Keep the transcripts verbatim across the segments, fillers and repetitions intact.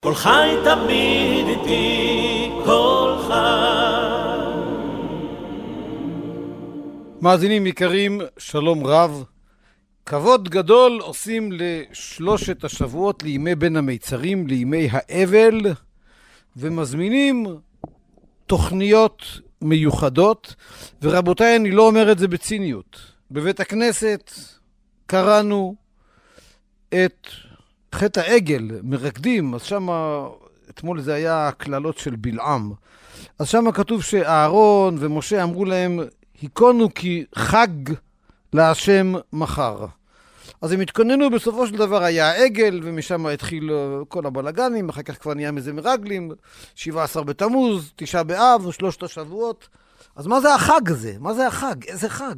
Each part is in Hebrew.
כל חי תמיד איתי, כל חי. מאזינים יקרים, שלום רב. כבוד גדול עושים לשלושת השבועות לימי בין המיצרים, לימי האבל, ומזמינים תוכניות מיוחדות. ורבותיי, אני לא אומר את זה בציניות. בבית הכנסת קראנו את חטא העגל, מרקדים, אז שם, אתמול זה היה כללות של בלעם. אז שם כתוב שאהרון ומשה אמרו להם, היכונו כי חג להשם מחר. אז הם התכוננו, בסופו של דבר היה העגל, ומשם התחיל כל הבלגנים, אחר כך כבר נהיה מזה מרגלים, שבעה עשר בתמוז, תשעה באב, שלושת השבועות. אז מה זה החג הזה? מה זה החג? איזה חג?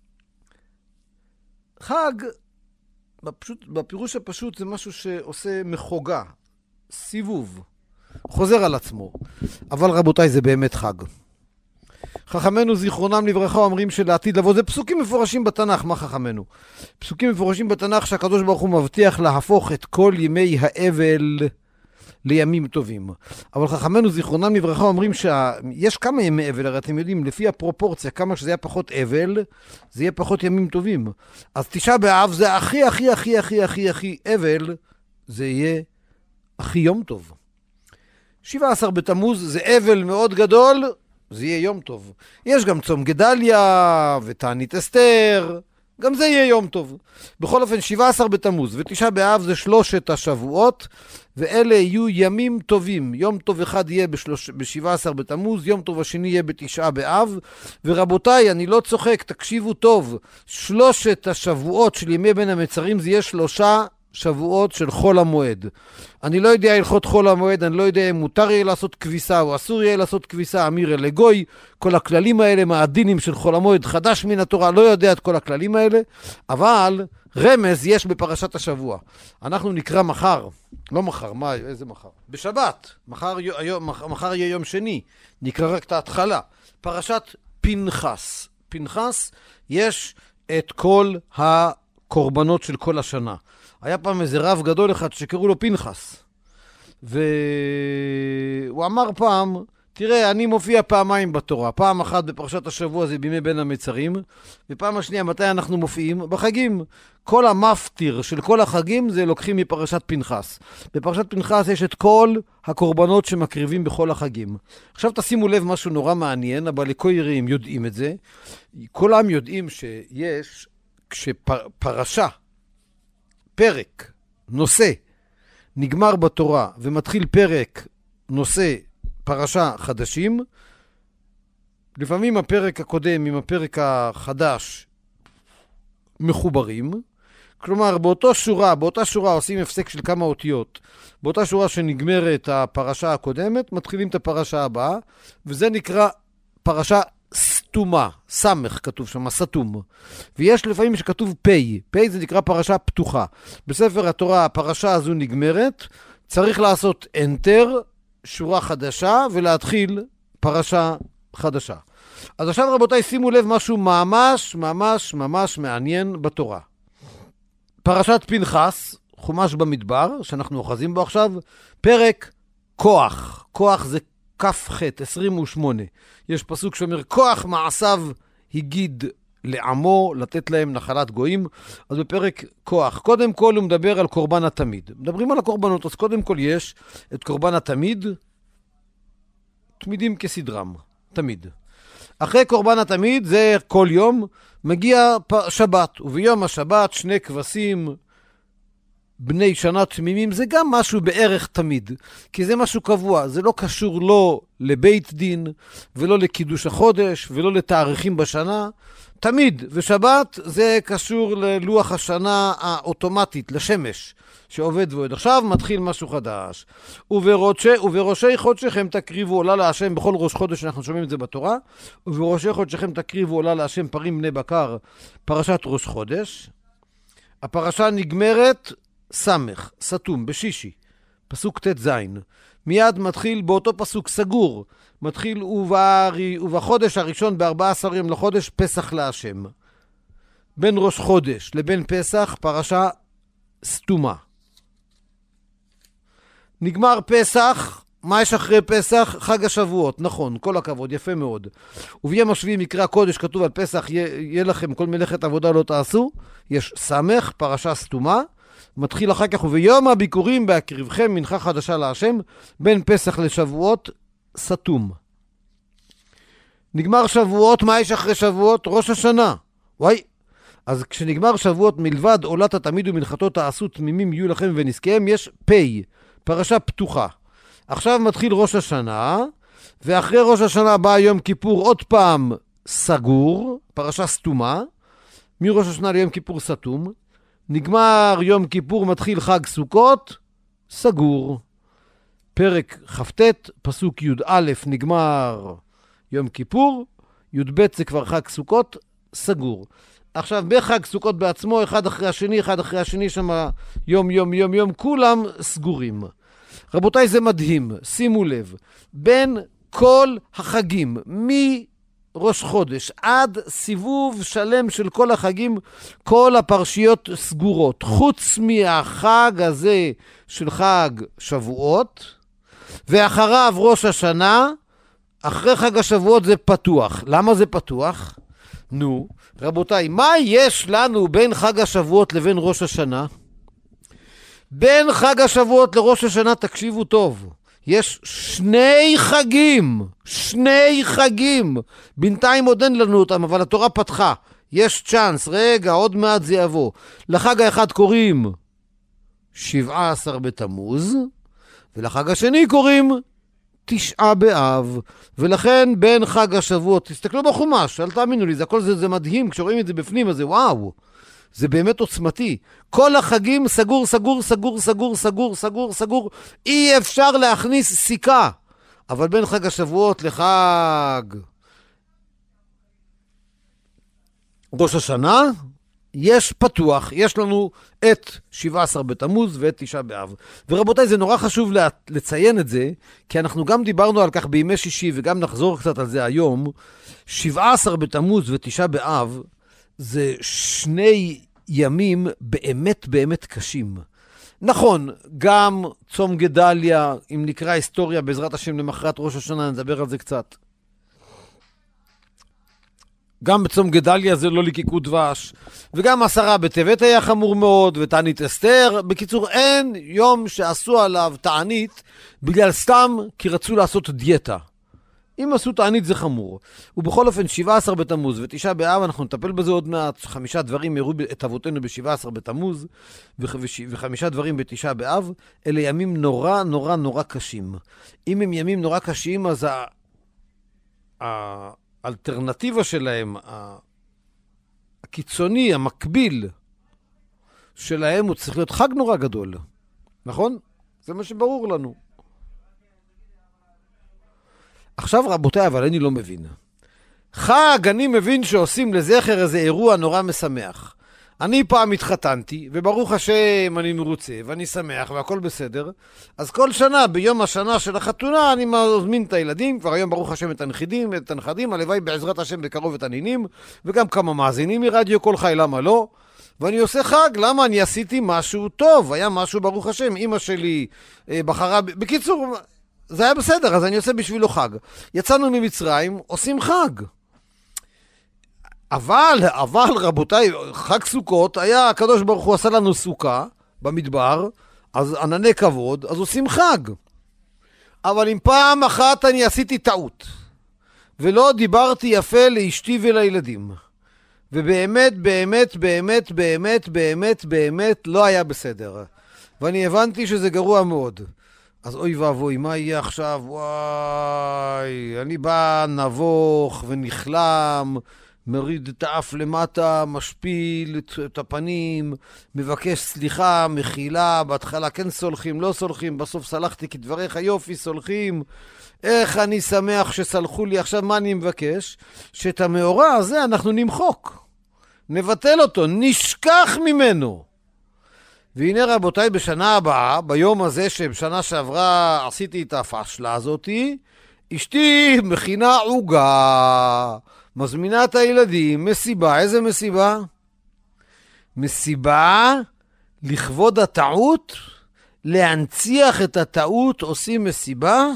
חג, בפשוט, בפירוש הפשוט, זה משהו שעושה מחוגה, סיבוב, חוזר על עצמו. אבל רבותיי, זה באמת חג. חכמנו זיכרונם לברכה אומרים שלעתיד לבוא, זה פסוקים מפורשים בתנ"ך. מה חכמנו? פסוקים מפורשים בתנ"ך שהקדוש ברוך הוא מבטיח להפוך את כל ימי האבל לימים טובים. אבל חכמנו זיכרונם לברכה אומרים שיש כמה ימי אבל, הרי אתם יודעים, לפי הפרופורציה, כמה שזה יהיה פחות אבל, זה יהיה פחות ימים טובים. אז תשעה באב זה הכי הכי הכי הכי הכי הכי אבל, זה יהיה הכי יום טוב. שבעה עשר בתמוז זה אבל מאוד גדול, זה יהיה יום טוב. יש גם צום גדליה ותענית אסתר, גם זה יהיה יום טוב. בכל אופן, שבעה עשר בתמוז ותשעה באב זה שלושת השבועות, ואלה יהיו ימים טובים. יום טוב אחד יהיה ב-שבעה עשר בתמוז, יום טוב השני יהיה בתשעה באב. ורבותיי, אני לא צוחק, תקשיבו טוב, שלושת השבועות של ימי בין המצרים זה יהיה שלושה שבועות של חול המועד. אני לא יודע הלכות חול המועד, אני לא יודע אם מותר יהיה לעשות כביסה או אסור יהיה לעשות כביסה, אמיר אל גוי, כל הכללים האלה, מהדינים של חול המועד, חדש מן התורה, לא יודע את כל הכללים האלה, אבל רמז יש בפרשת השבוע. אנחנו נקרא מחר, לא מחר, מה, איזה מחר? בשבת, מחר, היום, מחר יהיה יום שני, נקרא רק את ההתחלה, פרשת פנחס. פנחס יש את כל הקורבנות של כל השנה. היה פעם איזה רב גדול אחד שקראו לו פנחס, והוא אמר פעם, תראה, אני מופיע פעמיים בתורה, פעם אחת בפרשת השבוע זה בימי בין המצרים, ופעם השנייה מתי אנחנו מופיעים? בחגים. כל המפטיר של כל החגים זה לוקחים מפרשת פנחס. בפרשת פנחס יש את כל הקורבנות שמקריבים בכל החגים. עכשיו תשימו לב משהו נורא מעניין, אבל לקוירים יודעים את זה. כולם יודעים שיש, כשפרשה, פרק, נושא, נגמר בתורה ומתחיל פרק, נושא, פרשה חדשים, לפעמים הפרק הקודם עם הפרק החדש מחוברים, כלומר באותו שורה, באותה שורה עושים הפסק של כמה אותיות, באותה שורה שנגמרת הפרשה הקודמת, מתחילים את הפרשה הבאה, וזה נקרא פרשה סתומה, סמך כתוב שם, סתום. ויש לפעמים שכתוב פי, פי זה נקרא פרשה פתוחה. בספר התורה הפרשה הזו נגמרת, צריך לעשות אנטר, שורה חדשה, ולהתחיל פרשה חדשה. אז עכשיו רבותיי, שימו לב משהו ממש ממש ממש מעניין בתורה. פרשת פנחס, חומש במדבר, שאנחנו אוחזים בו עכשיו, פרק כוח. כוח זה כף ח' עשרים ושמונה. יש פסוק שאומר, כוח מעשיו הגיד לעמו, לתת להם נחלת גויים. אז בפרק כוח, קודם כל הוא מדבר על קורבן התמיד. מדברים על הקורבנות, אז קודם כל יש את קורבן התמיד, תמידים כסדרם, תמיד. אחרי קורבן התמיד, זה כל יום, מגיע שבת, וביום השבת שני כבשים, בני שנה תמימים, זה גם משהו בערך תמיד, כי זה משהו קבוע, זה לא קשור לא לבית דין, ולא לקידוש החודש, ולא לתאריכים בשנה, תמיד, ושבת זה קשור ללוח השנה האוטומטית, לשמש, שעובד ועוד. עכשיו מתחיל משהו חדש. ובראשי, ובראשי חודשכם תקריבו עולה להשם, בכל ראש חודש אנחנו שומעים את זה בתורה, ובראשי חודשכם תקריבו עולה להשם פרים בני בקר, פרשת ראש חודש. הפרשה נגמרת סמך, סתום, בשישי, פסוק ת' זין. מיד מתחיל באותו פסוק סגור, מתחיל ובערי, ובחודש הראשון ב-ארבעה עשר יום לחודש פסח להשם. בין ראש חודש לבין פסח פרשה סתומה. נגמר פסח, מה יש אחרי פסח? חג השבועות, נכון, כל הכבוד, יפה מאוד. וביום השביעי מקרא הקודש כתוב על פסח, יהיה, יהיה לכם כל מלאכת עבודה לא תעשו, יש סמך, פרשה סתומה, מתחיל אחר כך, וביום הביקורים בהקריבכם מנחה חדשה להשם, בין פסח לשבועות, סתום. נגמר שבועות, מה יש אחרי שבועות? ראש השנה. וואי, אז כשנגמר שבועות מלבד עולת התמיד ומנחתו תעשו תמימים יהיו לכם ונזקיהם, יש פי, פרשה פתוחה. עכשיו מתחיל ראש השנה, ואחרי ראש השנה בא יום כיפור עוד פעם סגור, פרשה סתומה, מראש השנה ליום כיפור סתום, נגמר יום כיפור, מתחיל חג סוכות, סגור. פרק חפטט, פסוק י' א', נגמר יום כיפור, י' ב' זה כבר חג סוכות, סגור. עכשיו בחג סוכות בעצמו, אחד אחרי השני, אחד אחרי השני, שם יום יום יום יום, כולם סגורים. רבותיי, זה מדהים, שימו לב, בין כל החגים, מראש חודש עד סיבוב שלם של כל החגים, כל הפרשיות סגורות, חוץ מהחג הזה של חג שבועות, ואחריו ראש השנה, אחרי חג השבועות זה פתוח. למה זה פתוח? נו, רבותיי, מה יש לנו בין חג השבועות לבין ראש השנה? בין חג השבועות לראש השנה, תקשיבו טוב, יש שני חגים, שני חגים. בינתיים עוד אין לנו אותם, אבל התורה פתחה. יש צ'אנס, רגע, עוד מעט זה יבוא. לחג האחד קוראים שבעה עשר בתמוז, ולחג השני קוראים תשעה באב. ולכן בין חג השבועות, תסתכלו בחומש, אל תאמינו לי, זה הכל זה, זה מדהים, כשרואים את זה בפנים, אז זה וואו. זה באמת עוצמתי. כל החגים סגור, סגור, סגור, סגור, סגור, סגור, סגור. אי אפשר להכניס סיכה. אבל בין חג השבועות לחג ראש השנה, יש פתוח. יש לנו את שבעה עשר בתמוז ואת תשעה באב. ורבותיי, זה נורא חשוב לציין את זה, כי אנחנו גם דיברנו על כך בימי שישי, וגם נחזור קצת על זה היום. שבעה עשר בתמוז ותשעה באב, זה שני ימים באמת באמת קשים. נכון, גם צום גדליה, אם נקרא היסטוריה בעזרת השם למחרת ראש השנה, נדבר על זה קצת. גם בצום גדליה זה לא לקיקו דבש, וגם עשרה בטבת היה חמור מאוד, ותענית אסתר. בקיצור, אין יום שעשו עליו תענית בגלל סתם כי רצו לעשות דיאטה. אם עשו תענית זה חמור. ובכל אופן, שבעה עשר בתמוז ותשעה באב, אנחנו נטפל בזה עוד מעט. חמישה דברים יראו את אבותינו ב-שבעה עשר בתמוז, וחמישה דברים בתשעה באב. אלה ימים נורא נורא נורא קשים. אם הם ימים נורא קשים, אז האלטרנטיבה שלהם, הקיצוני, המקביל שלהם, הוא צריך להיות חג נורא גדול. נכון? זה מה שברור לנו. עכשיו רבותיי, אבל אני לא מבין. חג, אני מבין שעושים לזכר איזה אירוע נורא משמח. אני פעם התחתנתי, וברוך השם אני מרוצה, ואני שמח, והכל בסדר. אז כל שנה, ביום השנה של החתונה, אני מזמין את הילדים, כבר היום ברוך השם את הנכדים, את הנכדים, הלוואי בעזרת השם בקרוב את הנינים, וגם כמה מאזינים מרדיו כל חי, למה לא? ואני עושה חג, למה? אני עשיתי משהו טוב, היה משהו ברוך השם, אמא שלי אה, בחרה, בקיצור, זה היה בסדר, אז אני עושה בשבילו חג. יצאנו ממצרים, עושים חג. אבל, אבל רבותיי, חג סוכות, היה הקדוש ברוך הוא עשה לנו סוכה במדבר, אז ענני כבוד, אז עושים חג. אבל אם פעם אחת אני עשיתי טעות, ולא דיברתי יפה לאשתי ולילדים, ובאמת, באמת, באמת, באמת, באמת, באמת, לא היה בסדר. ואני הבנתי שזה גרוע מאוד. אז אוי ואבוי, מה יהיה עכשיו? וואי, אני בא נבוך ונחלם, מריד את האף למטה, משפיל את הפנים, מבקש סליחה, מחילה, בהתחלה כן סולחים, לא סולחים, בסוף סלחתי כדבריך, יופי, סולחים. איך אני שמח שסלחו לי. עכשיו מה אני מבקש? שאת המאורע הזה אנחנו נמחוק, נבטל אותו, נשכח ממנו. והנה רבותיי, בשנה הבאה, ביום הזה שבשנה שעברה עשיתי את הפשלה הזאת, אשתי מכינה עוגה, מזמינה את הילדים, מסיבה. איזה מסיבה? מסיבה לכבוד הטעות, להנציח את הטעות עושים מסיבה?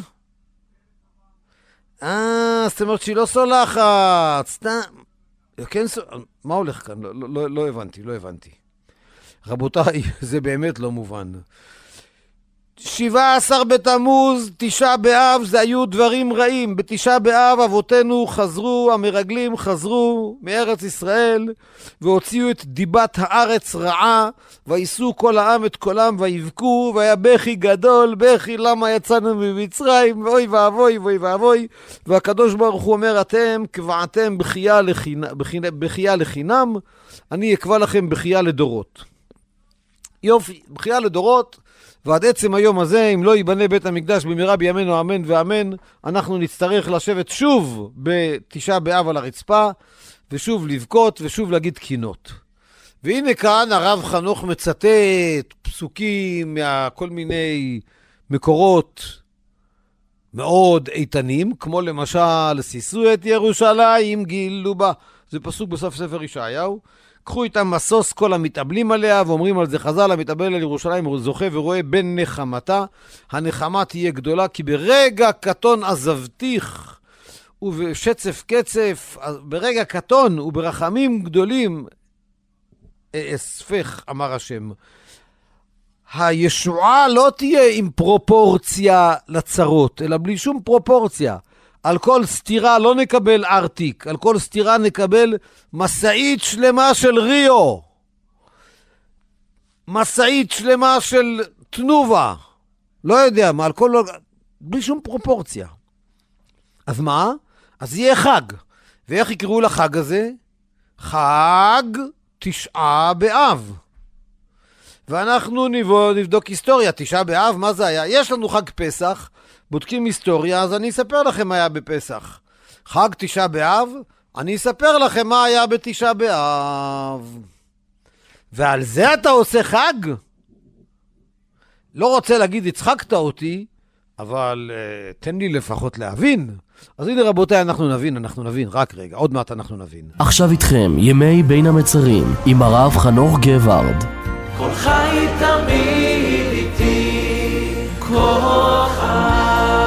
אה, זאת אומרת שהיא לא סולחת, סתם. כן, מה הולך כאן? לא, לא, לא הבנתי, לא הבנתי. רבותיי, זה באמת לא מובן. שבעה עשר בתמוז, תשעה באב, זה היו דברים רעים. בתשעה באב אבותינו חזרו, המרגלים חזרו מארץ ישראל, והוציאו את דיבת הארץ רעה, וייסו כל העם את קולם, ויבכו, והיה בכי גדול, בכי למה יצאנו ממצרים, ואוי ואבוי, ואוי ואבוי, והקדוש ברוך הוא אומר, אתם קבעתם בחייה לחינם, בחייה לחינם, אני אקבע לכם בחייה לדורות. יופי, בחייה לדורות, ועד עצם היום הזה, אם לא ייבנה בית המקדש במהרה בימינו אמן ואמן, אנחנו נצטרך לשבת שוב בתשעה באב על הרצפה, ושוב לבכות ושוב להגיד קינות. והנה כאן הרב חנוך מצטט פסוקים מכל מיני מקורות מאוד איתנים, כמו למשל, שישו את ירושלים גילו בה, זה פסוק בסוף ספר ישעיהו, קחו איתם מסוס כל המתאבלים עליה, ואומרים על זה חז"ל, המתאבל על ירושלים זוכה ורואה בן נחמתה, הנחמה תהיה גדולה, כי ברגע קטון עזבתיך, ובשצף קצף, ברגע קטון וברחמים גדולים, אספך, אמר השם. הישועה לא תהיה עם פרופורציה לצרות, אלא בלי שום פרופורציה. על כל סתירה לא נקבל ארטיק, על כל סתירה נקבל מסעית שלמה של ריו, מסעית שלמה של תנובה, לא יודע מה, על כל... בלי שום פרופורציה. אז מה? אז יהיה חג. ואיך יקראו לחג הזה? חג תשעה באב. ואנחנו נבדוק היסטוריה, תשעה באב, מה זה היה? יש לנו חג פסח, בודקים היסטוריה, אז אני אספר לכם מה היה בפסח. חג תשעה באב, אני אספר לכם מה היה בתשעה באב. ועל זה אתה עושה חג? לא רוצה להגיד, הצחקת אותי, אבל uh, תן לי לפחות להבין. אז הנה רבותיי, אנחנו נבין, אנחנו נבין, רק רגע, עוד מעט אנחנו נבין. עכשיו איתכם, ימי בין המצרים, עם הרב חנוך גבארד. כל חי תמיד איתי, כל חי.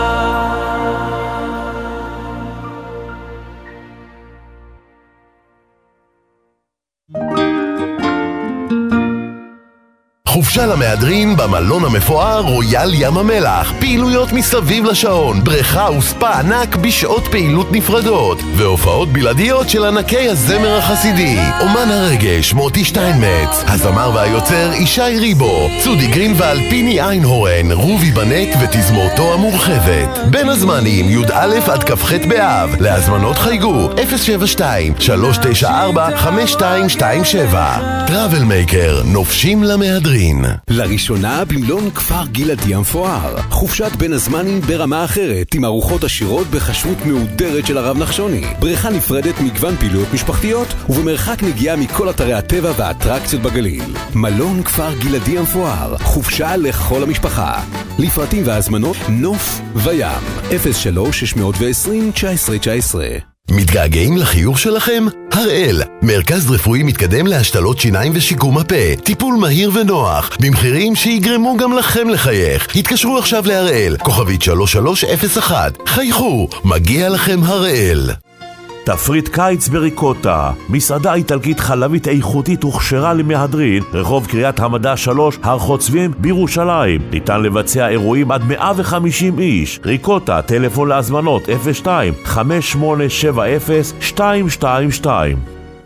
חופשה למהדרין במלון המפואר רויאל ים המלח, פעילויות מסביב לשעון, בריכה וספה ענק בשעות פעילות נפרדות, והופעות בלעדיות של ענקי הזמר החסידי, אומן הרגש מוטי שטיינמץ, הזמר והיוצר ישי ריבו, צודי גרינוולד, פיני איינהורן, רובי בנט ותזמורתו המורחבת. בין הזמנים י"א עד כ"ח באב, להזמנות חייגו אפס שבע שתיים שלוש תשע ארבע חמש שתיים שתיים שבע. טראבל מייקר, נופשים למהדרין. לראשונה במלון כפר גלעדי המפואר, חופשת בין הזמנים ברמה אחרת, עם ארוחות עשירות בחשבות מעודרת של הרב נחשוני, בריכה נפרדת, מגוון פעילויות משפחתיות ובמרחק נגיעה מכל אתרי הטבע והאטרקציות בגליל. מלון כפר גלעדי המפואר, חופשה לכל המשפחה. לפרטים והזמנות נוף וים אפס שלוש שש עשרים תשע עשרה תשע עשרה. מתגעגעים לחיוך שלכם? הראל, מרכז רפואי מתקדם להשתלות שיניים ושיקום הפה, טיפול מהיר ונוח, במחירים שיגרמו גם לכם לחייך. התקשרו עכשיו להראל, כוכבית שלוש שלוש אפס אחת. חייכו, מגיע לכם הראל. תפריט קיץ בריקוטה, מסעדה איטלקית חלבית איכותית הוכשרה למהדרין, רחוב קריית המדע שלוש, הר חוצבים בירושלים. ניתן לבצע אירועים עד מאה וחמישים איש. ריקוטה, טלפון להזמנות אפס שתיים חמש שמונה שבע אפס שתיים שתיים שתיים.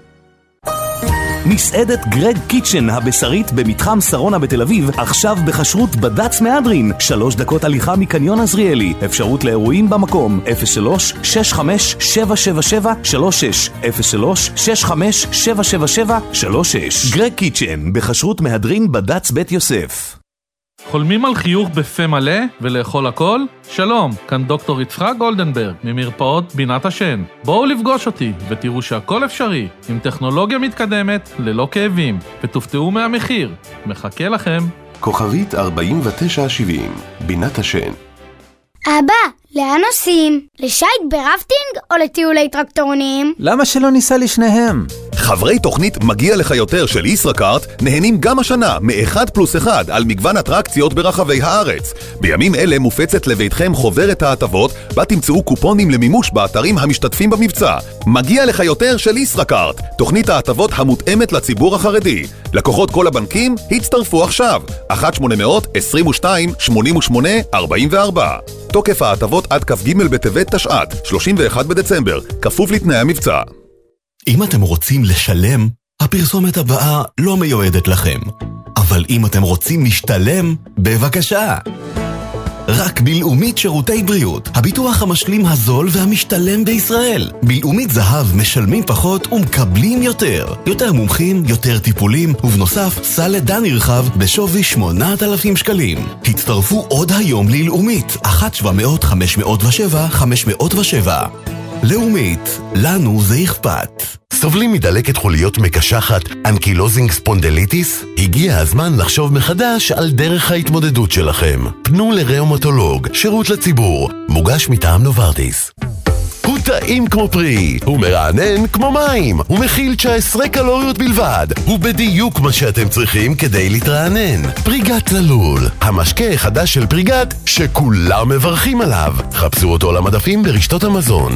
מסעדת גרג קיצ'ן הבשרית במתחם שרונה בתל אביב, עכשיו בחשרות בד"ץ מהדרין, שלוש דקות הליכה מקניון עזריאלי. אפשרות לאירועים במקום אפס שלוש שש חמש שבע שבע שבע שלוש שש אפס שלוש שש חמש שבע שבע שבע שלוש שש. גרג קיצ'ן בחשרות מהדרין בד"ץ בית יוסף. חולמים על חיוך בפה מלא ולאכול הכל? שלום, כאן דוקטור יצחק גולדנברג ממרפאות בינת השן. בואו לפגוש אותי ותראו שהכל אפשרי, עם טכנולוגיה מתקדמת, ללא כאבים, ותופתעו מהמחיר. מחכה לכם. כוכבית ארבעים ותשע שבעים, בינת השן. אבא, לאן נוסעים? לשייט ברפטינג או לטיולי טרקטורונים? למה שלא ניסע לשניהם? חברי תוכנית מגיע לך יותר של ישראכרט נהנים גם השנה מאחד פלוס אחד על מגוון אטרקציות ברחבי הארץ. בימים אלה מופצת לביתכם חוברת ההטבות בה תמצאו קופונים למימוש באתרים המשתתפים במבצע. מגיע לך יותר של ישראכרט, תוכנית ההטבות המותאמת לציבור החרדי. לקוחות כל הבנקים הצטרפו עכשיו. אחת שמונה אפס אפס עשרים ושתיים שמונים ושמונה ארבעים וארבע. תוקף ההטבות עד כ"ג בטבת תשע"ט, שלושים ואחד בדצמבר, כפוף לתנאי המבצע. אם אתם רוצים לשלם, הפרסומת הבאה לא מיועדת לכם. אבל אם אתם רוצים להשתלם, בבקשה. רק בלאומית שירותי בריאות, הביטוח המשלים הזול והמשתלם בישראל. בלאומית זהב משלמים פחות ומקבלים יותר. יותר מומחים, יותר טיפולים, ובנוסף סל לידה נרחב בשווי שמונת אלפים שקלים. הצטרפו עוד היום ללאומית, אחת שבע מאות חמש מאות ושבע חמש מאות ושבע. לאומית, לנו זה אכפת. סובלים מדלקת חוליות מקשחת, אנקילוזינג ספונדליטיס? הגיע הזמן לחשוב מחדש על דרך ההתמודדות שלכם. פנו לראומטולוג, שירות לציבור, מוגש מטעם נוברטיס. הוא טעים כמו פרי, הוא מרענן כמו מים, הוא מכיל תשע עשרה קלוריות בלבד, הוא בדיוק מה שאתם צריכים כדי להתרענן. פריגת ללול, המשקה החדש של פריגת שכולם מברכים עליו. חפשו אותו למדפים ברשתות המזון.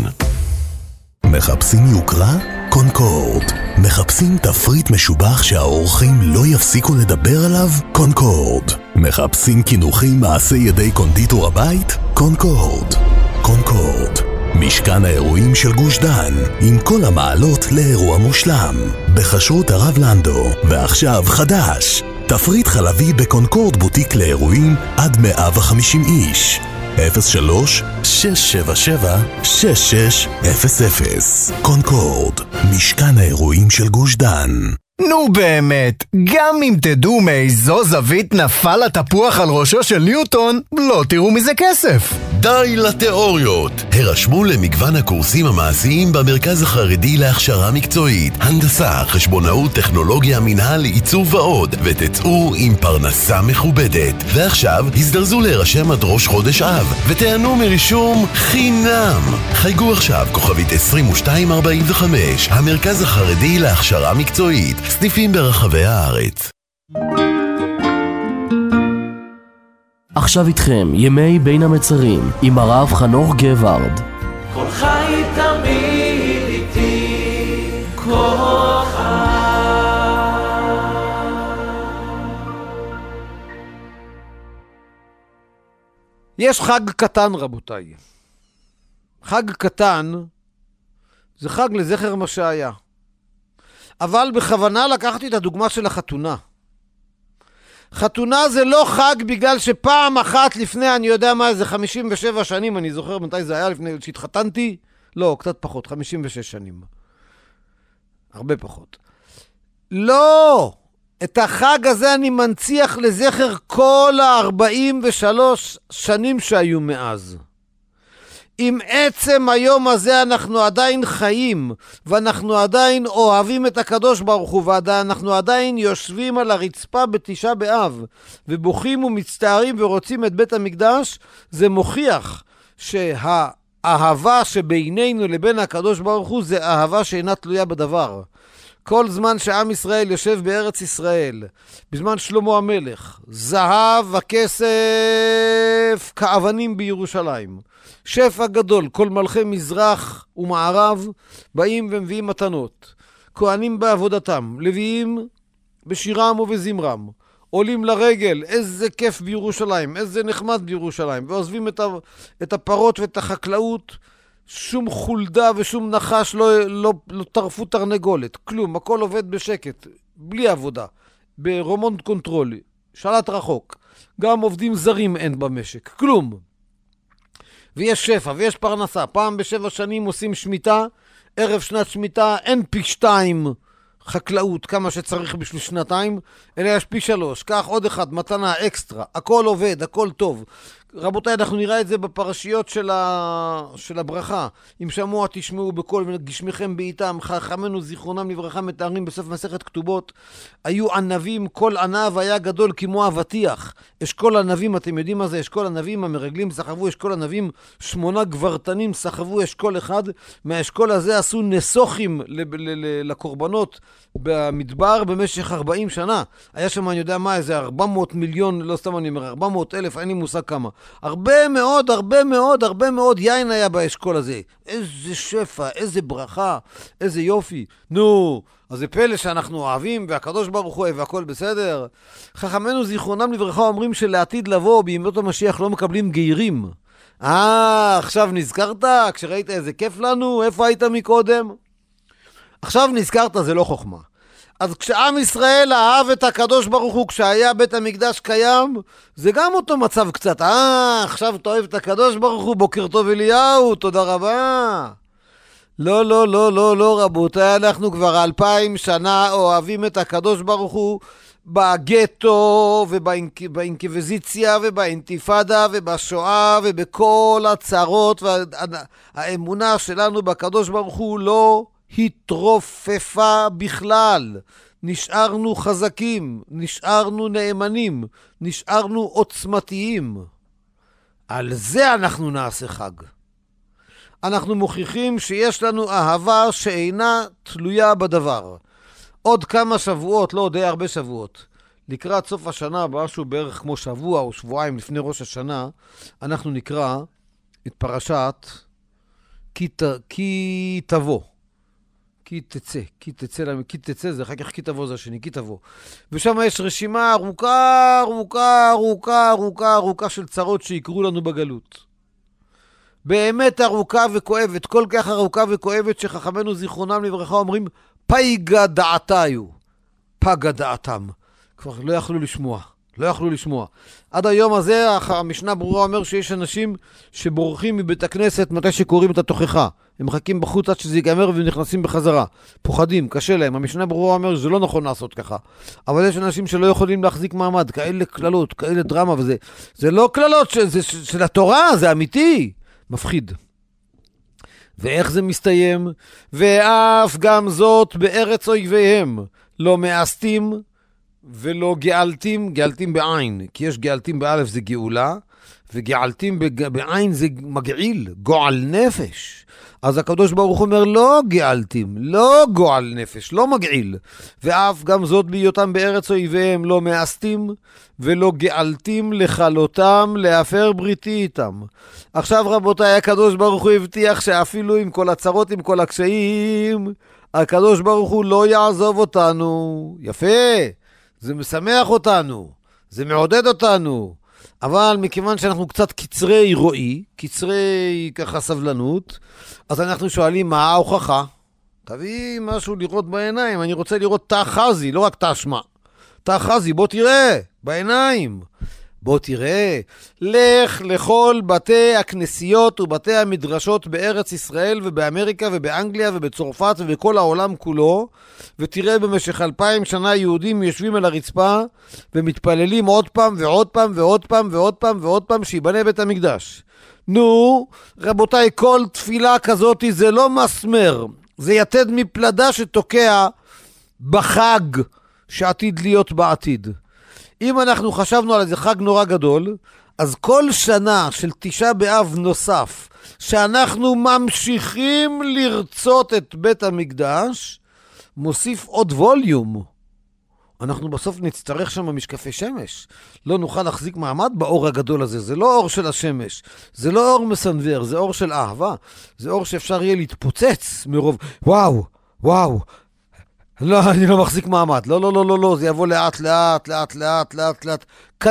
מחפשים יוקרה? קונקורד. מחפשים תפריט משובח שהאורחים לא יפסיקו לדבר עליו? קונקורד. מחפשים כינוחים מעשי ידי קונדיטור הבית? קונקורד. קונקורד. משכן האירועים של גוש דן, עם כל המעלות לאירוע מושלם. בחשרות הרב לנדו, ועכשיו חדש. תפריט חלבי בקונקורד בוטיק לאירועים עד מאה וחמישים איש. אפס שלוש שש שבע שבע שש שש אפס אפס. קונקורד, משכן האירועים של גוש דן. נו באמת, גם אם תדעו מאיזו זווית נפל התפוח על ראשו של ניוטון, לא תראו מזה כסף. די לתיאוריות. הרשמו למגוון הקורסים המעשיים במרכז החרדי להכשרה מקצועית, הנדסה, חשבונאות, טכנולוגיה, מנהל, עיצוב ועוד, ותצאו עם פרנסה מכובדת. ועכשיו הזדרזו להירשם עד ראש חודש אב, ותענו מרישום חינם. חייגו עכשיו כוכבית עשרים ושתיים ארבעים וחמש, המרכז החרדי להכשרה מקצועית, סניפים ברחבי הארץ. עכשיו איתכם ימי בין המצרים עם הרב חנוך גברד. כל חי תמיד איתי, כל חי. יש חג קטן רבותיי. חג קטן זה חג לזכר מה שהיה. אבל בכוונה לקחתי את הדוגמה של החתונה. חתונה זה לא חג בגלל שפעם אחת לפני, אני יודע מה, זה חמישים ושבע שנים, אני זוכר מתי זה היה לפני שהתחתנתי, לא, קצת פחות, חמישים ושש שנים. הרבה פחות. לא! את החג הזה אני מנציח לזכר כל ה-ארבעים ושלוש שנים שהיו מאז. עם עצם היום הזה אנחנו עדיין חיים, ואנחנו עדיין אוהבים את הקדוש ברוך הוא, ואנחנו עדיין יושבים על הרצפה בתשעה באב, ובוכים ומצטערים ורוצים את בית המקדש. זה מוכיח שהאהבה שבינינו לבין הקדוש ברוך הוא זה אהבה שאינה תלויה בדבר. כל זמן שעם ישראל יושב בארץ ישראל, בזמן שלמה המלך, זהב וכסף כאבנים בירושלים, שפע גדול, כל מלכי מזרח ומערב באים ומביאים מתנות, כהנים בעבודתם, לוויים בשירם ובזמרם, עולים לרגל, איזה כיף בירושלים, איזה נחמד בירושלים, ועוזבים את, ה, את הפרות ואת החקלאות, שום חולדה ושום נחש לא, לא, לא טרפו תרנגולת, כלום, הכל עובד בשקט, בלי עבודה, ברומונט קונטרול, שלט רחוק, גם עובדים זרים אין במשק, כלום. ויש שפע ויש פרנסה, פעם בשבע שנים עושים שמיטה, ערב שנת שמיטה אין פי שתיים חקלאות כמה שצריך בשביל שנתיים, אלא יש פי שלוש, כך עוד אחד, מתנה אקסטרה, הכל עובד, הכל טוב. רבותיי, אנחנו נראה את זה בפרשיות של, ה... של הברכה. אם שמוע תשמעו בקול וגשמיכם בעיתם, חכמינו זיכרונם לברכה מתארים בסוף מסכת כתובות. היו ענבים, כל ענב היה גדול כמו אבטיח. אשכול ענבים, אתם יודעים מה זה אשכול ענבים? המרגלים סחבו אשכול ענבים, שמונה גברתנים סחבו אשכול אחד. מהאשכול הזה עשו נסוכים ל- ל- ל- לקורבנות במדבר במשך ארבעים שנה. היה שם, אני יודע מה, איזה ארבע מאות מיליון, לא סתם אני אומר, ארבע מאות אלף, אין לי מושג כמה. הרבה מאוד, הרבה מאוד, הרבה מאוד יין היה באשכול הזה. איזה שפע, איזה ברכה, איזה יופי. נו, אז זה פלא שאנחנו אוהבים, והקדוש ברוך הוא אוהב, והכל בסדר. חכמינו זיכרונם לברכה אומרים שלעתיד לבוא, בימות המשיח לא מקבלים גיירים. אה, עכשיו נזכרת? כשראית איזה כיף לנו? איפה היית מקודם? עכשיו נזכרת, זה לא חוכמה. אז כשעם ישראל אהב את הקדוש ברוך הוא, כשהיה בית המקדש קיים, זה גם אותו מצב קצת. אה, עכשיו אתה אוהב את הקדוש ברוך הוא, בוקר טוב אליהו, תודה רבה. לא, לא, לא, לא, לא, רבותיי, אנחנו כבר אלפיים שנה אוהבים את הקדוש ברוך הוא, בגטו ובאינקוויזיציה ובאינתיפאדה ובשואה ובכל הצרות, והאמונה שלנו בקדוש ברוך הוא לא התרופפה בכלל. נשארנו חזקים, נשארנו נאמנים, נשארנו עוצמתיים. על זה אנחנו נעשה חג. אנחנו מוכיחים שיש לנו אהבה שאינה תלויה בדבר. עוד כמה שבועות, לא די הרבה שבועות, לקראת סוף השנה, משהו בערך כמו שבוע או שבועיים לפני ראש השנה, אנחנו נקרא את פרשת כי, ת, כי תבוא. כי תצא, כי תצא, כי תצא זה, אחר כך כי תבוא זה השני, כי תבוא. ושם יש רשימה ארוכה, ארוכה, ארוכה, ארוכה, ארוכה של צרות שיקרו לנו בגלות. באמת ארוכה וכואבת, כל כך ארוכה וכואבת שחכמינו זיכרונם לברכה אומרים, פייגה דעתיו, פגה דעתם. כבר לא יכלו לשמוע, לא יכלו לשמוע. עד היום הזה המשנה ברורה אומר שיש אנשים שבורחים מבית הכנסת מתי שקוראים את התוכחה. הם מחכים בחוץ עד שזה ייגמר ונכנסים בחזרה. פוחדים, קשה להם. המשנה ברורה אומר שזה לא נכון לעשות ככה. אבל יש אנשים שלא יכולים להחזיק מעמד, כאלה כללות, כאלה דרמה וזה. זה לא כללות של, זה, של התורה, זה אמיתי. מפחיד. ואיך זה מסתיים? ואף גם זאת בארץ אויביהם. לא מאסתים ולא גאלתים, גאלתים בעין. כי יש גאלתים באלף זה גאולה, וגאלתים בעין זה מגעיל, גועל נפש. אז הקדוש ברוך הוא אומר, לא גאלתים, לא גועל נפש, לא מגעיל. ואף גם זאת בהיותם בארץ אויביהם, לא מאסתים ולא גאלתים לחלותם, להפר בריתי איתם. עכשיו רבותיי, הקדוש ברוך הוא הבטיח שאפילו עם כל הצרות, עם כל הקשיים, הקדוש ברוך הוא לא יעזוב אותנו. יפה, זה משמח אותנו, זה מעודד אותנו. אבל מכיוון שאנחנו קצת קצרי רואי, קצרי ככה סבלנות, אז אנחנו שואלים מה ההוכחה? תביא משהו לראות בעיניים, אני רוצה לראות תא חזי, לא רק תא שמה. תא חזי, בוא תראה, בעיניים. בוא תראה, לך לכל בתי הכנסיות ובתי המדרשות בארץ ישראל ובאמריקה ובאנגליה ובצרפת ובכל העולם כולו, ותראה במשך אלפיים שנה יהודים יושבים על הרצפה ומתפללים עוד פעם ועוד פעם ועוד פעם ועוד פעם ועוד פעם שיבנה בית המקדש. נו, רבותיי, כל תפילה כזאת זה לא מסמר, זה יתד מפלדה שתוקע בחג שעתיד להיות בעתיד. אם אנחנו חשבנו על איזה חג נורא גדול, אז כל שנה של תשעה באב נוסף, שאנחנו ממשיכים לרצות את בית המקדש, מוסיף עוד ווליום. אנחנו בסוף נצטרך שם משקפי שמש. לא נוכל להחזיק מעמד באור הגדול הזה. זה לא אור של השמש. זה לא אור מסנבר, זה אור של אהבה. זה אור שאפשר יהיה להתפוצץ מרוב, וואו, וואו. לא, אני לא מחזיק מעמד. לא, לא, לא, לא, לא. זה יבוא לאט, לאט, לאט, לאט, לאט, לאט.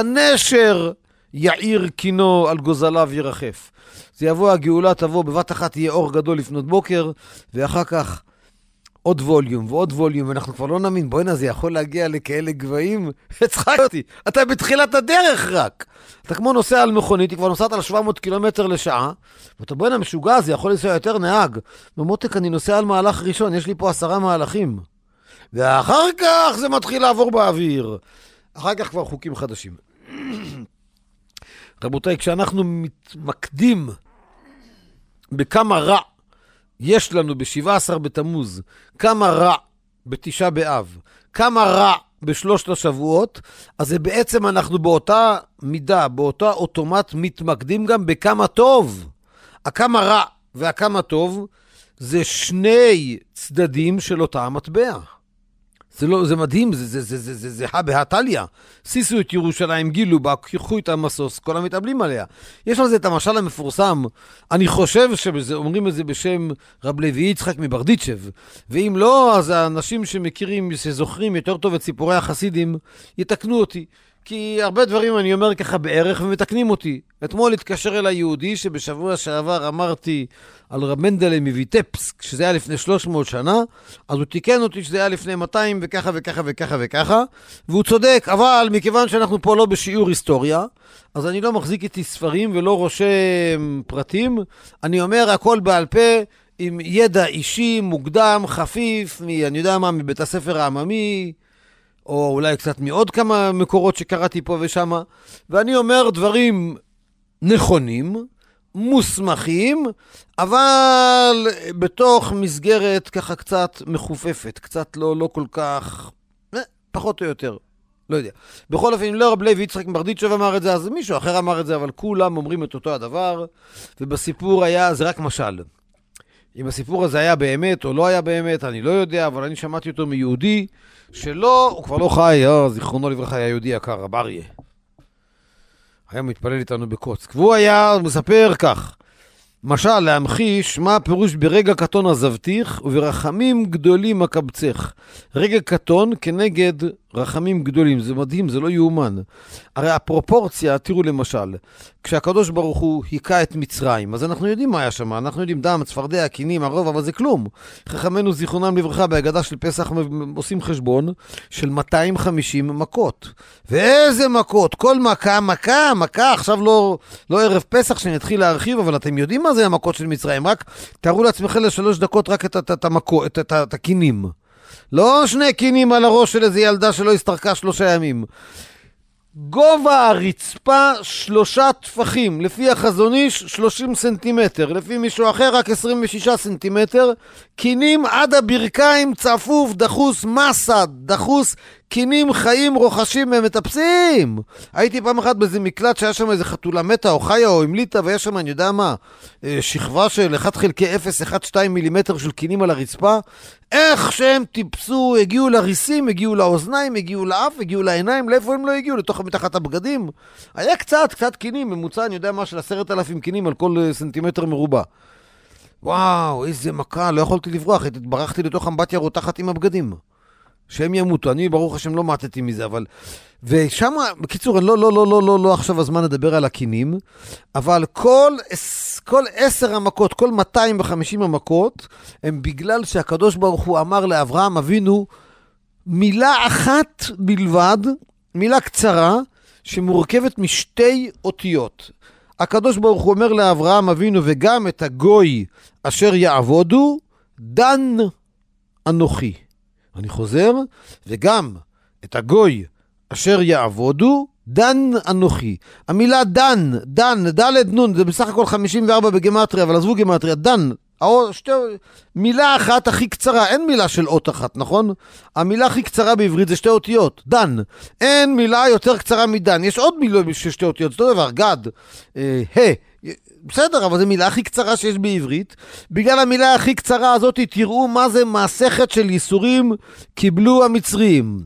כנשר יעיר קינו על גוזליו ירחף. זה יבוא, הגאולה תבוא, בבת אחת יהיה אור גדול לפנות בוקר, ואחר כך עוד ווליום ועוד ווליום, ואנחנו כבר לא נאמין, בואי נה, זה יכול להגיע לכאלה גבהים. הצחק אותי. אתה בתחילת הדרך רק. אתה כמו נוסע על מכונית, היא כבר נוסעת על שבע מאות קילומטר לשעה, ואתה בואי נה משוגע, זה יכול לנסוע יותר נהג. במותק, אני נוסע על מהלך ראשון, יש לי פה עשרה מהלכים. ואחר כך זה מתחיל לעבור באוויר. אחר כך כבר חוקים חדשים. רבותיי, כשאנחנו מתמקדים בכמה רע יש לנו ב-שבעה עשר בתמוז, כמה רע בתשעה באב, כמה רע בשלושת השבועות, אז זה בעצם אנחנו באותה מידה, באותה אוטומט מתמקדים גם בכמה טוב. הכמה רע והכמה טוב זה שני צדדים של אותה המטבע. זה לא, זה מדהים, זה, זה, זה, זה, זה, זה בהטליה. סיסו את ירושלים, גילו בה, קחו את המסוס, כל המתאבלים עליה. יש על זה את המשל המפורסם, אני חושב שאומרים את זה בשם רב לוי יצחק מברדיצ'ב, ואם לא, אז האנשים שמכירים, שזוכרים יותר טוב את סיפורי החסידים, יתקנו אותי. כי הרבה דברים אני אומר ככה בערך ומתקנים אותי. אתמול התקשר אל היהודי שבשבוע שעבר אמרתי על רב מנדלה מויטפסק, שזה היה לפני שלוש מאות שנה, אז הוא תיקן אותי שזה היה לפני מאתיים וככה וככה וככה וככה, והוא צודק, אבל מכיוון שאנחנו פה לא בשיעור היסטוריה, אז אני לא מחזיק איתי ספרים ולא רושם פרטים, אני אומר הכל בעל פה, עם ידע אישי, מוקדם, חפיף, מ, אני יודע מה, מבית הספר העממי, או אולי קצת מעוד כמה מקורות שקראתי פה ושמה, ואני אומר דברים נכונים, מוסמכים, אבל בתוך מסגרת ככה קצת מחופפת, קצת לא, לא כל כך, פחות או יותר, לא יודע. בכל אופן, לא רב לוי יצחק מברדיצ'ב אמר את זה, אז מישהו אחר אמר את זה, אבל כולם אומרים את אותו הדבר, ובסיפור היה, זה רק משל. אם הסיפור הזה היה באמת או לא היה באמת, אני לא יודע, אבל אני שמעתי אותו מיהודי, שלא, הוא כבר לא חי, אה, זיכרונו לברכה, היה יהודי יקר, רב אריה. היה מתפלל איתנו בקוצק. והוא היה מספר כך, משל להמחיש מה הפירוש ברגע קטון עזבתיך וברחמים גדולים אקבצך. רגע קטון כנגד רחמים גדולים. זה מדהים, זה לא יאומן. הרי הפרופורציה, תראו למשל, כשהקדוש ברוך הוא היכה את מצרים, אז אנחנו יודעים מה היה שם, אנחנו יודעים דם, צפרדע, קינים, הרוב, אבל זה כלום. חכמנו זיכרונם לברכה בהגדה של פסח עושים חשבון של מאתיים וחמישים מכות. ואיזה מכות, כל מכה, מכה, מכה, עכשיו לא, לא ערב פסח שנתחיל להרחיב, אבל אתם יודעים מה זה המכות של מצרים, רק תארו לעצמכם לשלוש דקות רק את, את, את, המכות, את, את, את הקינים. לא שני קינים על הראש של איזו ילדה שלא הסתרקה שלושה ימים. גובה הרצפה שלושה טפחים, לפי החזון איש שלושים סנטימטר, לפי מישהו אחר רק עשרים ושישה סנטימטר, קינים עד הברכיים, צפוף, דחוס, מסד, דחוס, קינים חיים, רוחשים ומטפסים. הייתי פעם אחת באיזה מקלט שהיה שם איזה חתולה מתה או חיה או המליטה, והיה שם אני יודע מה, שכבה של אחד חלקי אפס, אחד שתיים מילימטר של קינים על הרצפה. איך שהם טיפסו, הגיעו לריסים, הגיעו לאוזניים, הגיעו לאף, הגיעו לעיניים, לאיפה הם לא הגיעו? לתוך מתחת הבגדים. היה קצת, קצת קינים, ממוצע, אני יודע מה, של עשרת אלפים קינים על כל סנטימטר מרובע. וואו, איזה מכה, לא יכולתי לברוח, התברחתי לתוך אמבטיה רותחת עם הבגדים. שהם ימותו, אני ברוך השם לא מעטתי מזה, אבל... ושם, בקיצור, לא, לא, לא, לא, לא, לא עכשיו הזמן לדבר על הקינים, אבל כל, כל עשר המכות, כל מאתיים וחמישים המכות, הם בגלל שהקדוש ברוך הוא אמר לאברהם אבינו, מילה אחת בלבד, מילה קצרה, שמורכבת משתי אותיות. הקדוש ברוך הוא אומר לאברהם אבינו, וגם את הגוי אשר יעבודו, דן אנוכי. אני חוזר, וגם את הגוי אשר יעבודו, דן אנוכי. המילה דן, דן, דלת נון, זה בסך הכל חמישים וארבע בגמטריה, אבל עזבו גמטריה, דן, שתי, מילה אחת הכי קצרה, אין מילה של אות אחת, נכון? המילה הכי קצרה בעברית זה שתי אותיות, דן. אין מילה יותר קצרה מדן, יש עוד מילה של שתי אותיות, זה אותו דבר, גד, אה, ה, בסדר, אבל זו מילה הכי קצרה שיש בעברית. בגלל המילה הכי קצרה הזאת תראו מה זה מסכת של ייסורים קיבלו המצרים.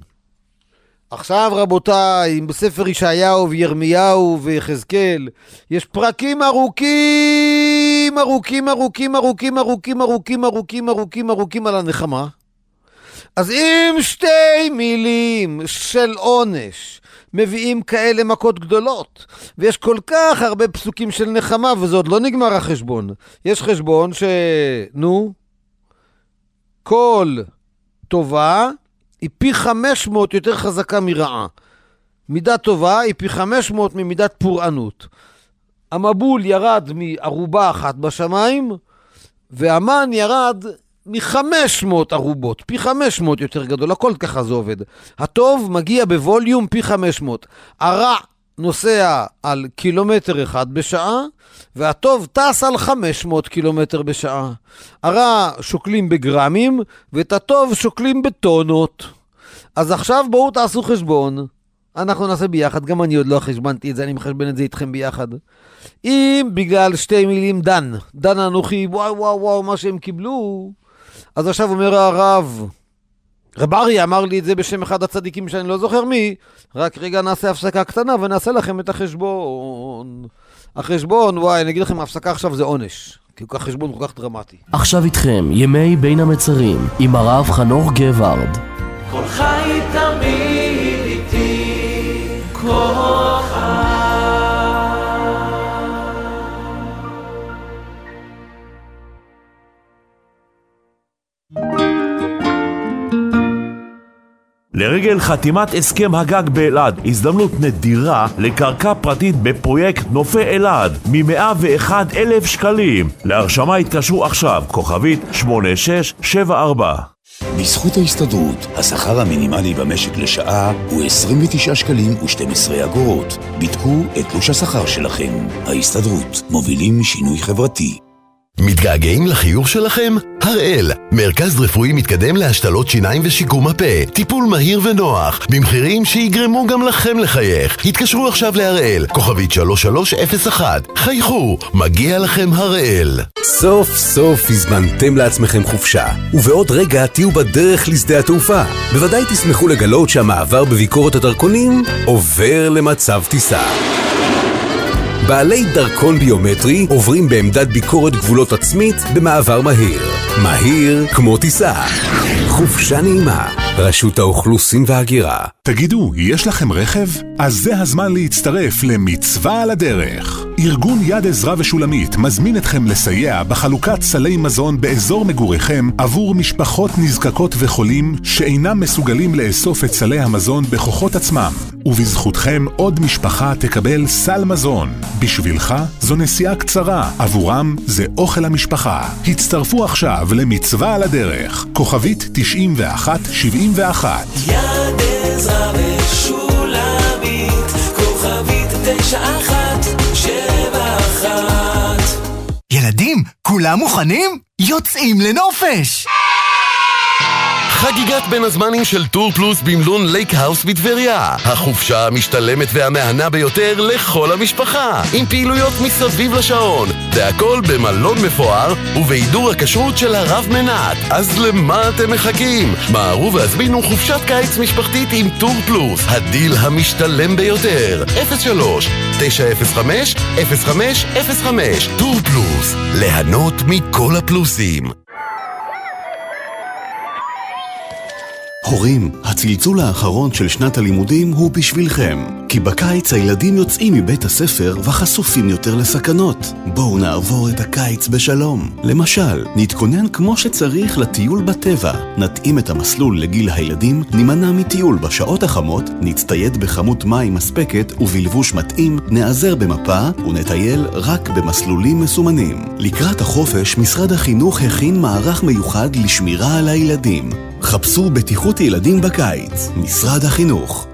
עכשיו רבותיי, בספר ישעיהו וירמיהו ויחזקאל, יש פרקים ארוכים, ארוכים, ארוכים, ארוכים, ארוכים, ארוכים, ארוכים, ארוכים, ארוכים על הנחמה. אז אם שתי מילים של עונש מביאים כאלה מכות גדולות, ויש כל כך הרבה פסוקים של נחמה, וזה עוד לא נגמר החשבון. יש חשבון ש... נו, כל טובה היא פי חמש מאות יותר חזקה מרעה. מידה טובה היא פי חמש מאות ממידת פורענות. המבול ירד מערובה אחת בשמיים, והמן ירד מ-חמש מאות ערובות, פי חמש מאות יותר גדול, הכל ככה זה עובד. הטוב מגיע בווליום פי חמש מאות. הרע נוסע על קילומטר אחד בשעה, והטוב טס על חמש מאות קילומטר בשעה. הרע שוקלים בגרמים, ואת הטוב שוקלים בטונות. אז עכשיו בואו תעשו חשבון. אנחנו נעשה ביחד, גם אני עוד לא חשבנתי את זה, אני מחשבן את זה איתכם ביחד. אם בגלל שתי מילים דן, דן אנוכי, וואו וואו וואו, מה שהם קיבלו, אז עכשיו אומר הרב, רב אריה אמר לי את זה בשם אחד הצדיקים שאני לא זוכר מי, רק רגע נעשה הפסקה קטנה ונעשה לכם את החשבון. החשבון, וואי, אני אגיד לכם, ההפסקה עכשיו זה עונש, כי החשבון כל כך דרמטי. עכשיו איתכם ימי בין המצרים עם הרב חנוך גבארד. כל חי תמיד איתי, כל חי. לרגל חתימת הסכם הגג באלעד, הזדמנות נדירה לקרקע פרטית בפרויקט נופי אלעד מ-מאה ואחד אלף שקלים. להרשמה התקשרו עכשיו, כוכבית שמונה שש שבע ארבע. בזכות ההסתדרות, השכר המינימלי במשק לשעה הוא עשרים ותשעה שקלים ושתים עשרה אגורות. בדקו את תלוש השכר שלכם. ההסתדרות, מובילים שינוי חברתי. מתגעגעים לחיוך שלכם? הראל, מרכז רפואי מתקדם להשתלות שיניים ושיקום הפה. טיפול מהיר ונוח, במחירים שיגרמו גם לכם לחייך. התקשרו עכשיו להראל, כוכבית שלוש שלוש אפס אחת. חייכו, מגיע לכם הראל. סוף סוף הזמנתם לעצמכם חופשה, ובעוד רגע תהיו בדרך לשדה התעופה. בוודאי תשמחו לגלות שהמעבר בביקורת הדרכונים עובר למצב טיסה. בעלי דרכון ביומטרי עוברים בעמדת ביקורת גבולות עצמית במעבר מהיר. מהיר כמו טיסה. חופשה נעימה. רשות האוכלוסין וההגירה. תגידו, יש לכם רכב? אז זה הזמן להצטרף למצווה על הדרך. ארגון יד עזרא ושולמית מזמין אתכם לסייע בחלוקת סלי מזון באזור מגוריכם עבור משפחות נזקקות וחולים שאינם מסוגלים לאסוף את סלי המזון בכוחות עצמם. ובזכותכם עוד משפחה תקבל סל מזון. בשבילך זו נסיעה קצרה, עבורם זה אוכל המשפחה. הצטרפו עכשיו למצווה על הדרך. כוכבית תשעים ואחת שבעים ואחת. יד עזרא ושולמית, כוכבית תשע אחת שבע אחת. ילדים, כולם מוכנים? יוצאים לנופש! חגיגת בין הזמנים של טור פלוס במלון לייק האוס בטבריה. החופשה המשתלמת והמהנה ביותר לכל המשפחה, עם פעילויות מסביב לשעון, והכל במלון מפואר ובעידור הכשרות של הרב מנת. אז למה אתם מחכים? מהרו והזמינו חופשת קיץ משפחתית עם טור פלוס, הדיל המשתלם ביותר. אפס שלוש תשע אפס חמש אפס חמש אפס חמש. טור פלוס, ליהנות מכל הפלוסים. הורים, הצלצול האחרון של שנת הלימודים הוא בשבילכם. כי בקיץ הילדים יוצאים מבית הספר וחשופים יותר לסכנות. בואו נעבור את הקיץ בשלום. למשל, נתכונן כמו שצריך לטיול בטבע. נתאים את המסלול לגיל הילדים, נימנע מטיול בשעות החמות, נצטייד בכמות מים מספקת ובלבוש מתאים, נעזר במפה ונטייל רק במסלולים מסומנים. לקראת החופש, משרד החינוך הכין מערך מיוחד לשמירה על הילדים. חפשו בטיחות ילדים בקיץ, משרד החינוך.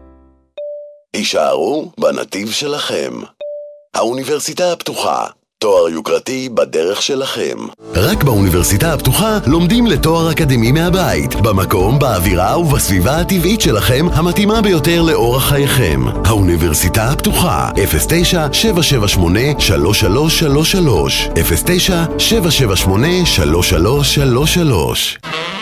הישארו בנתיב שלכם. האוניברסיטה הפתוחה, תואר יוקרתי בדרך שלכם. רק באוניברסיטה הפתוחה לומדים לתואר אקדמי מהבית, במקום, באווירה ובסביבה הטבעית שלכם המתאימה ביותר לאורח חייכם. האוניברסיטה הפתוחה, אפס תשע שבע שבע שמונה שלוש שלוש שלוש שלוש, אפס תשע שבע שבע שמונה שלוש שלוש שלוש שלוש.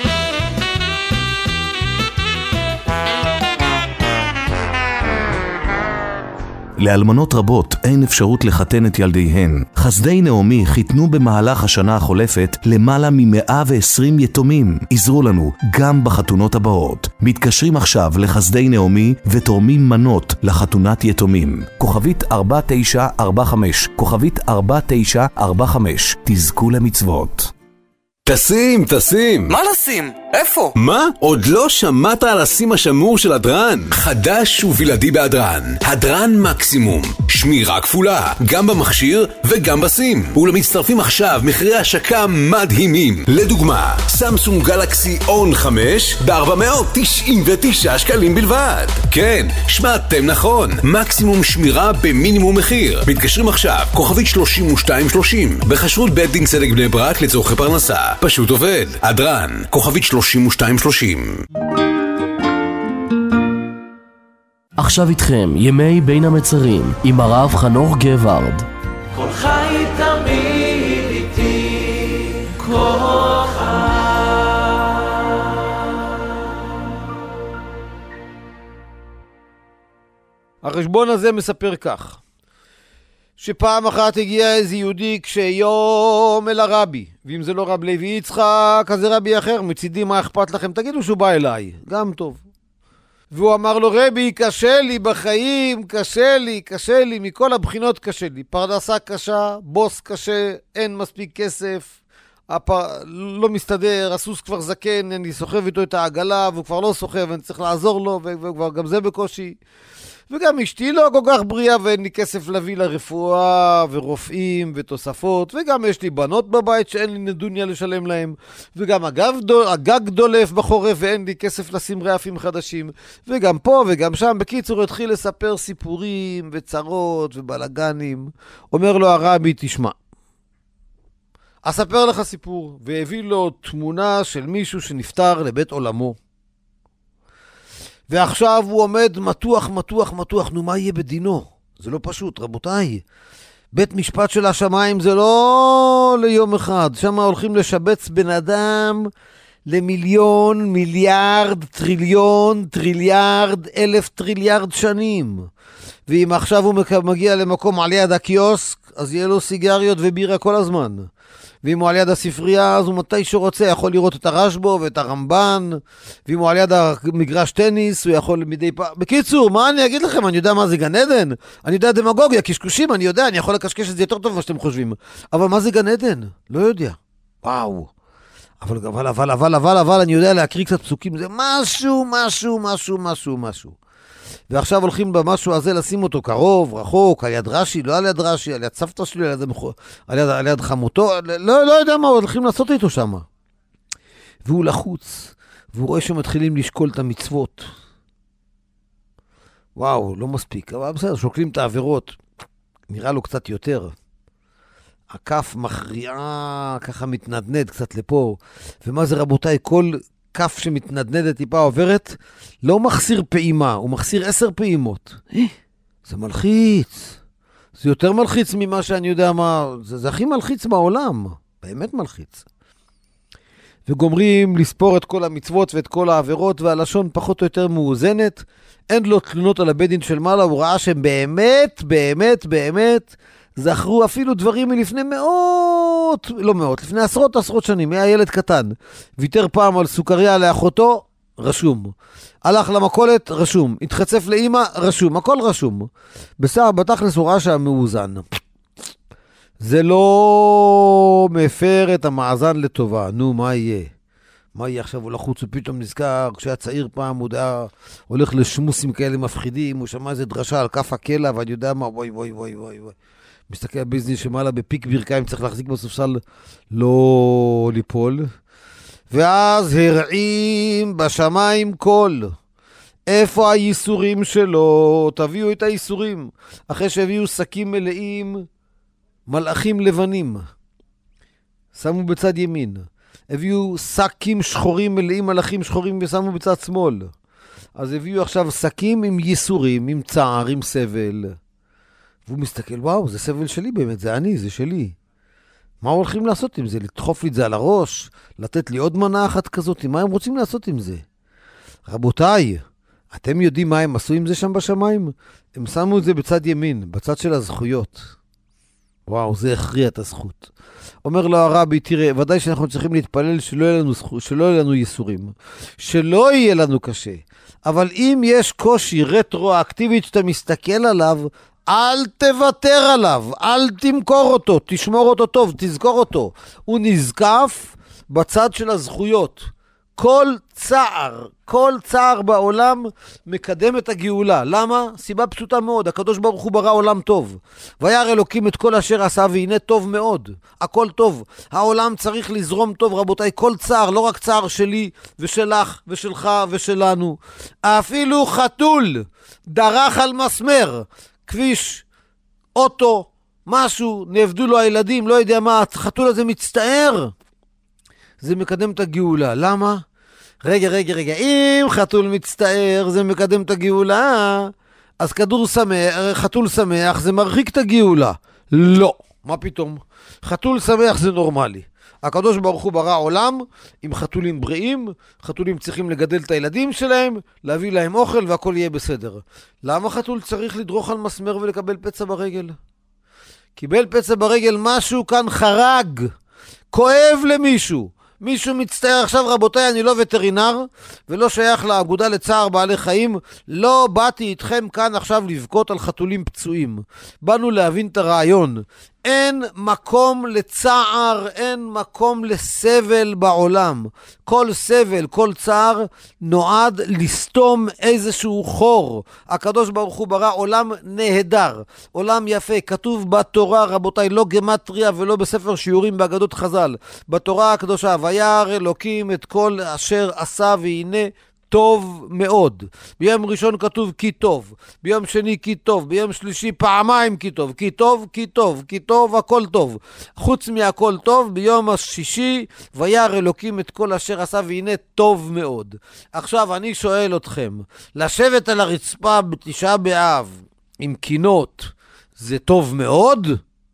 לאלמנות רבות אין אפשרות לחתן את ילדיהן. חסדי נעמי חיתנו במהלך השנה החולפת למעלה מ-מאה ועשרים יתומים. עזרו לנו גם בחתונות הבאות. מתקשרים עכשיו לחסדי נעמי ותורמים מנות לחתונת יתומים. כוכבית ארבע תשע ארבע חמש, כוכבית ארבע תשע ארבע חמש. תזכו למצוות. תשים, תשים. מה לשים? איפה? מה? עוד לא שמעת על הסים השמור של הדרן? חדש ובלעדי בהדרן. הדרן מקסימום. שמירה כפולה. גם במכשיר וגם בסים. ולמצטרפים עכשיו מחירי השקה מדהימים. לדוגמה, סמסונג גלקסי און חמש ב-ארבע מאות תשעים ותשעה שקלים בלבד. כן, שמעתם נכון. מקסימום שמירה במינימום מחיר. מתקשרים עכשיו, כוכבית שלושים ושתיים שלושים. בחשרות בית דין צדק בני ברק לצורכי פרנסה. פשוט עובד. הדרן, כוכבית שלושים ושתיים שלושים. עכשיו איתכם ימי בין המצרים עם הרב חנוך גבארד. כל חי תמיד איתי כוח. החשבון הזה מספר כך, שפעם אחת הגיע איזה יהודי כשיום אל הרבי, ואם זה לא רב לוי יצחק, אז זה רבי אחר, מצידי מה אכפת לכם? תגידו שהוא בא אליי, גם טוב. והוא אמר לו, רבי, קשה לי בחיים, קשה לי, קשה לי, מכל הבחינות קשה לי. פרנסה קשה, בוס קשה, אין מספיק כסף, הפ... לא מסתדר, הסוס כבר זקן, אני סוחב איתו את העגלה, והוא כבר לא סוחב, אני צריך לעזור לו, וכבר גם זה בקושי. וגם אשתי לא כל כך בריאה, ואין לי כסף להביא לרפואה, ורופאים, ותוספות, וגם יש לי בנות בבית שאין לי נדוניה לשלם להם, וגם הגב, הגג דולף בחורף, ואין לי כסף לשים רעפים חדשים, וגם פה וגם שם. בקיצור, התחיל לספר סיפורים, וצרות, ובלגנים. אומר לו הרבי, תשמע, אספר לך סיפור, והביא לו תמונה של מישהו שנפטר לבית עולמו. ועכשיו הוא עומד מתוח, מתוח, מתוח. נו, מה יהיה בדינו? זה לא פשוט, רבותיי. בית משפט של השמיים זה לא ליום אחד. שם הולכים לשבץ בן אדם למיליון, מיליארד, טריליון, טריליארד, אלף טריליארד שנים. ואם עכשיו הוא מגיע למקום על יד הקיוסק, אז יהיה לו סיגריות ובירה כל הזמן. ואם הוא על יד הספרייה, אז הוא מתי שרוצה יכול לראות את הרשב"א ואת הרמב"ן, ואם הוא על יד המגרש טניס, הוא יכול מדי פעם. בקיצור, מה אני אגיד לכם? אני יודע מה זה גן עדן? אני יודע דמגוגיה, קשקושים, אני יודע, אני יכול לקשקש את זה יותר טוב ממה שאתם חושבים. אבל מה זה גן עדן? לא יודע. וואו. אבל, אבל, אבל, אבל, אבל, אבל, אני יודע להקריא קצת פסוקים, זה משהו, משהו, משהו, משהו, משהו. ועכשיו הולכים במשהו הזה לשים אותו קרוב, רחוק, על יד רש"י, לא על יד רש"י, על יד סבתא שלי, על יד, על יד, על יד חמותו, לא, לא יודע מה הולכים לעשות איתו שם. והוא לחוץ, והוא רואה שמתחילים לשקול את המצוות. וואו, לא מספיק, אבל בסדר, שוקלים את העבירות, נראה לו קצת יותר. הכף מכריעה, ככה מתנדנד קצת לפה, ומה זה רבותיי, כל כף שמתנדנדת טיפה עוברת, לא מחסיר פעימה, הוא מחסיר עשר פעימות. זה מלחיץ. זה יותר מלחיץ ממה שאני יודע מה, זה, זה הכי מלחיץ מהעולם. באמת מלחיץ. וגומרים לספור את כל המצוות ואת כל העבירות, והלשון פחות או יותר מאוזנת. אין לו תלונות על הבית דין של מעלה, הוא ראה שהם באמת, באמת, באמת, זכרו אפילו דברים מלפני מאות, לא מאות, לפני עשרות עשרות שנים. היה ילד קטן, ויתר פעם על סוכריה לאחותו, רשום. הלך למכולת, רשום. התחצף לאמא, רשום. הכל רשום. בסדר, בתכלס הוא ראה שהמאוזן. זה לא מפר את המאזן לטובה. נו, מה יהיה? מה יהיה עכשיו? הוא לחוץ ופתאום נזכר, כשהיה צעיר פעם, הוא היה הולך לשמוסים כאלה מפחידים, הוא שמע איזה דרשה על כף הקלע, ואני יודע מה, וואי, וואי, וואי, וואי, וואי. מסתכל ביזנס שמעלה בפיק ברכיים, צריך להחזיק בספסל, לא ליפול. ואז הרעים בשמיים קול. איפה הייסורים שלו? תביאו את הייסורים. אחרי שהביאו שקים מלאים, מלאכים לבנים. שמו בצד ימין. הביאו שקים שחורים מלאים מלאכים שחורים ושמו בצד שמאל. אז הביאו עכשיו שקים עם ייסורים, עם צער, עם סבל. והוא מסתכל, וואו, זה סבל שלי באמת, זה אני, זה שלי. מה הולכים לעשות עם זה? לדחוף לי את זה על הראש? לתת לי עוד מנה אחת כזאת? מה הם רוצים לעשות עם זה? רבותיי, אתם יודעים מה הם עשו עם זה שם בשמיים? הם שמו את זה בצד ימין, בצד של הזכויות. וואו, זה הכריע את הזכות. אומר לו הרבי, תראה, ודאי שאנחנו צריכים להתפלל שלא יהיה לנו, זכות, שלא יהיה לנו ייסורים, שלא יהיה לנו קשה. אבל אם יש קושי רטרואקטיבית שאתה מסתכל עליו, אל תוותר עליו, אל תמכור אותו, תשמור אותו טוב, תזכור אותו. הוא נזקף, בצד של הזכויות. כל צער, כל צער בעולם מקדם את הגאולה. למה? סיבה פשוטה מאוד. הקדוש ברוך הוא ברא עולם טוב. וירא אלוקים את כל אשר עשה, והנה טוב מאוד. הכל טוב. העולם צריך לזרום טוב, רבותיי. כל צער, לא רק צער שלי ושלך ושלך ושלנו. אפילו חתול דרך על מסמר, כביש, אוטו, משהו, נעבדו לו הילדים, לא יודע מה, החתול הזה מצטער. זה מקדם את הגאולה. למה? רגע, רגע, רגע. אם חתול מצטער, זה מקדם את הגאולה, אז כדור שמח, חתול שמח, זה מרחיק את הגאולה. לא. מה פתאום? חתול שמח זה נורמלי. הקדוש ברוך הוא ברא עולם עם חתולים בריאים, חתולים צריכים לגדל את הילדים שלהם, להביא להם אוכל והכל יהיה בסדר. למה חתול צריך לדרוך על מסמר ולקבל פצע ברגל? קיבל פצע ברגל, משהו כאן חרג, כואב למישהו. מישהו מצטער. עכשיו רבותיי, אני לא וטרינר ולא שייך לאגודה לצער בעלי חיים, לא באתי איתכם כאן עכשיו לבכות על חתולים פצועים. באנו להבין את הרעיון. אין מקום לצער, אין מקום לסבל בעולם. כל סבל, כל צער נועד לסתום איזשהו חור. הקדוש ברוך הוא ברא עולם נהדר, עולם יפה. כתוב בתורה, רבותיי, לא גמטריה ולא בספר שיעורים באגדות חז"ל. בתורה הקדושה, וירא אלוקים את כל אשר עשה והנה טוב מאוד. ביום ראשון כתוב כי טוב, ביום שני כי טוב, ביום שלישי פעמיים כי טוב, כי טוב, כי טוב, כי טוב, הכל טוב. חוץ מהכל טוב, ביום השישי וירא אלוקים את כל אשר עשה והנה טוב מאוד. עכשיו אני שואל אתכם, לשבת על הרצפה בתשעה באב עם קינות זה טוב מאוד?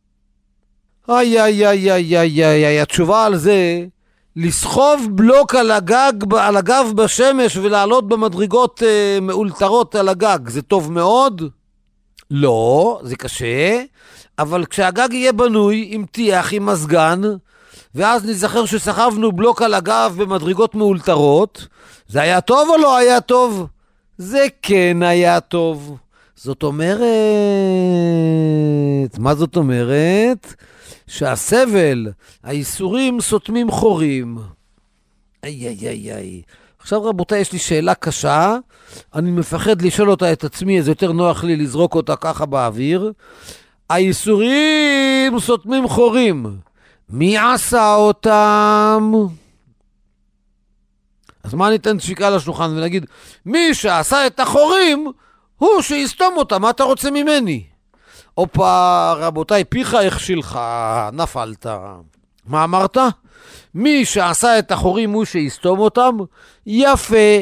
איי איי איי איי איי איי, התשובה על זה, לסחוב בלוק על הגג, על הגב בשמש ולעלות במדרגות אה, מאולתרות על הגג, זה טוב מאוד? לא, זה קשה, אבל כשהגג יהיה בנוי עם תיח, עם מזגן, ואז נזכר שסחבנו בלוק על הגב במדרגות מאולתרות, זה היה טוב או לא היה טוב? זה כן היה טוב. זאת אומרת, מה זאת אומרת? שהסבל, האיסורים סותמים חורים. איי איי איי איי. עכשיו רבותיי, יש לי שאלה קשה, אני מפחד לשאול אותה את עצמי, זה יותר נוח לי לזרוק אותה ככה באוויר. האיסורים סותמים חורים, מי עשה אותם? אז מה ניתן דפיקה לשולחן ונגיד, מי שעשה את החורים הוא שיסתום אותם, מה אתה רוצה ממני? אופה, רבותיי, פיך הכשילך, נפלת. מה אמרת? מי שעשה את החורים הוא שיסתום אותם? יפה,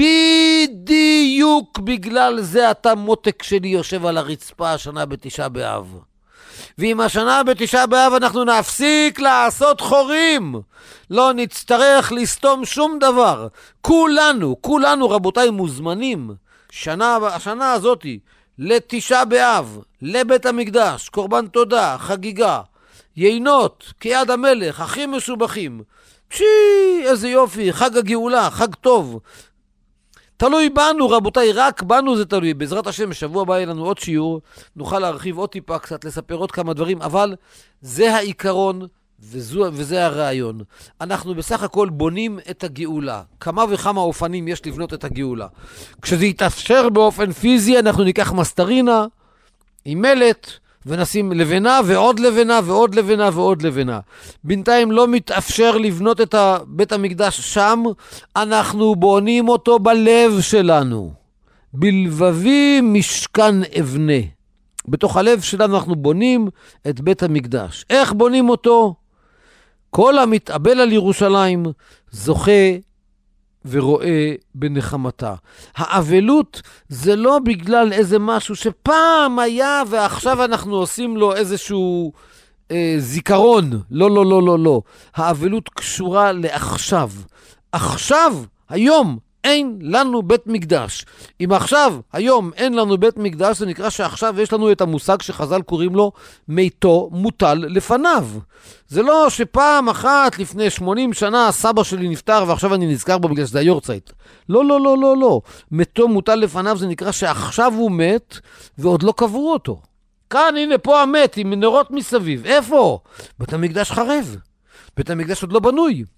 בדיוק בגלל זה אתה מותק שלי יושב על הרצפה השנה בתשעה באב. ואם השנה בתשעה באב אנחנו נפסיק לעשות חורים, לא נצטרך לסתום שום דבר. כולנו, כולנו רבותיי מוזמנים, שנה, השנה הזאת, לתשעה באב, לבית המקדש, קורבן תודה, חגיגה, יינות, כיד המלך, הכי משובחים. פשי, איזה יופי, חג הגאולה, חג טוב. תלוי בנו רבותיי, רק בנו זה תלוי. בעזרת השם, בשבוע הבא יהיה לנו עוד שיעור, נוכל להרחיב עוד טיפה קצת, לספר עוד כמה דברים, אבל זה העיקרון וזו, וזה הרעיון. אנחנו בסך הכל בונים את הגאולה. כמה וכמה אופנים יש לבנות את הגאולה. כשזה יתאפשר באופן פיזי, אנחנו ניקח מסטרינה עם מלט, ונשים לבנה ועוד לבנה ועוד לבנה ועוד לבנה. בינתיים לא מתאפשר לבנות את בית המקדש שם, אנחנו בונים אותו בלב שלנו. בלבבי משכן אבנה. בתוך הלב שלנו אנחנו בונים את בית המקדש. איך בונים אותו? כל המתאבל על ירושלים זוכה ורואה בנחמתה. האבלות זה לא בגלל איזה משהו שפעם היה ועכשיו אנחנו עושים לו איזשהו אה, זיכרון. לא, לא, לא, לא, לא. האבלות קשורה לעכשיו. עכשיו, היום, אין לנו בית מקדש. אם עכשיו, היום, אין לנו בית מקדש, זה נקרא שעכשיו יש לנו את המושג שחז"ל קוראים לו מיתו מוטל לפניו. זה לא שפעם אחת לפני שמונים שנה סבא שלי נפטר ועכשיו אני נזכר בו בגלל שזה היורצייט. לא, לא, לא, לא, לא. מיתו מוטל לפניו זה נקרא שעכשיו הוא מת ועוד לא קברו אותו. כאן, הנה, פה המת עם נרות מסביב. איפה? בית המקדש חרב. בית המקדש עוד לא בנוי.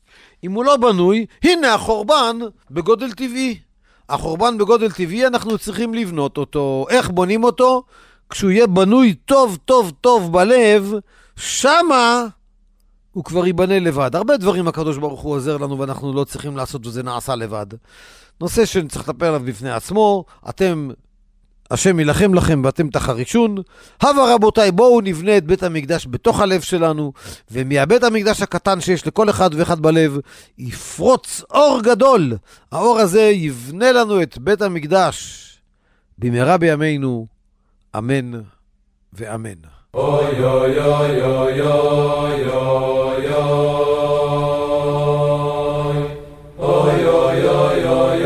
אם הוא לא בנוי, הנה החורבן בגודל טבעי. החורבן בגודל טבעי, אנחנו צריכים לבנות אותו. איך בונים אותו? כשהוא יהיה בנוי טוב טוב טוב בלב, שמה הוא כבר ייבנה לבד. הרבה דברים הקדוש ברוך הוא עוזר לנו ואנחנו לא צריכים לעשות וזה נעשה לבד. נושא שנצטרך לטפל עליו בפני עצמו, אתם, השם ילחם לכם ואתם תחרישון. הבה רבותיי, בואו נבנה את בית המקדש בתוך הלב שלנו, ומהבית המקדש הקטן שיש לכל אחד ואחד בלב, יפרוץ אור גדול. האור הזה יבנה לנו את בית המקדש במהרה בימינו, אמן ואמן. אוי אוי אוי אוי אוי אוי אוי אוי אוי אוי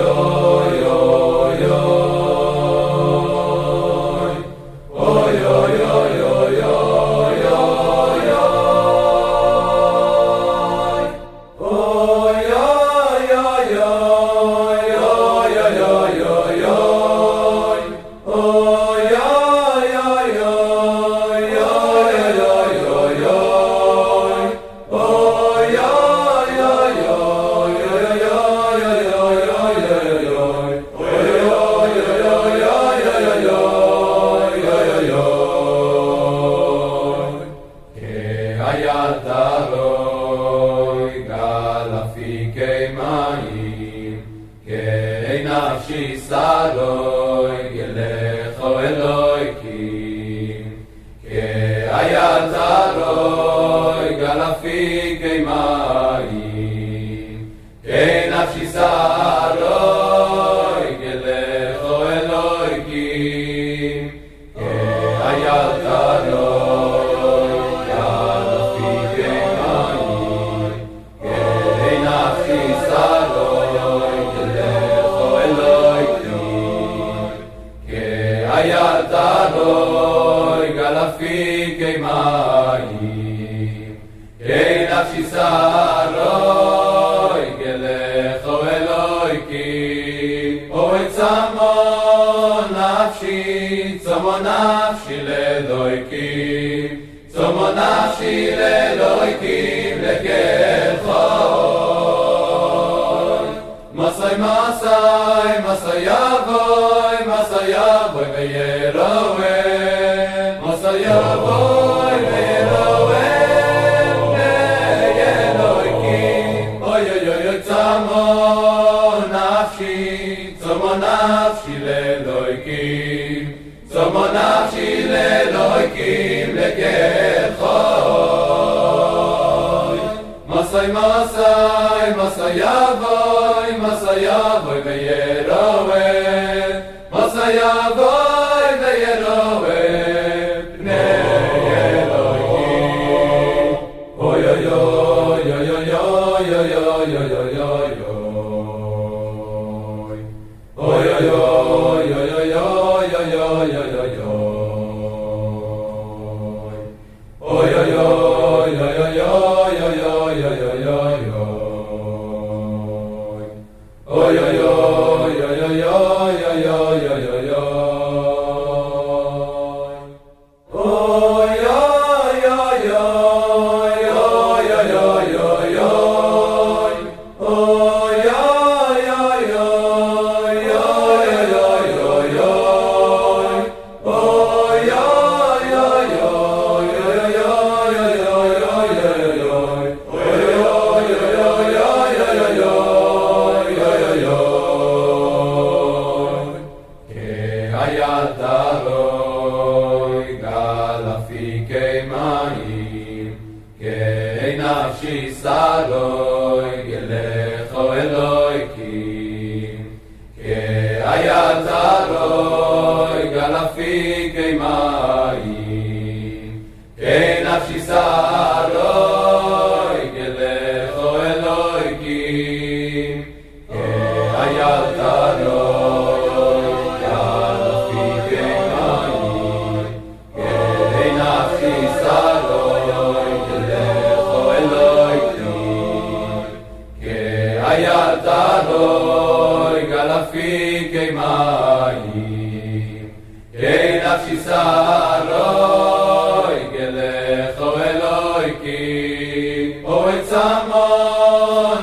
Samon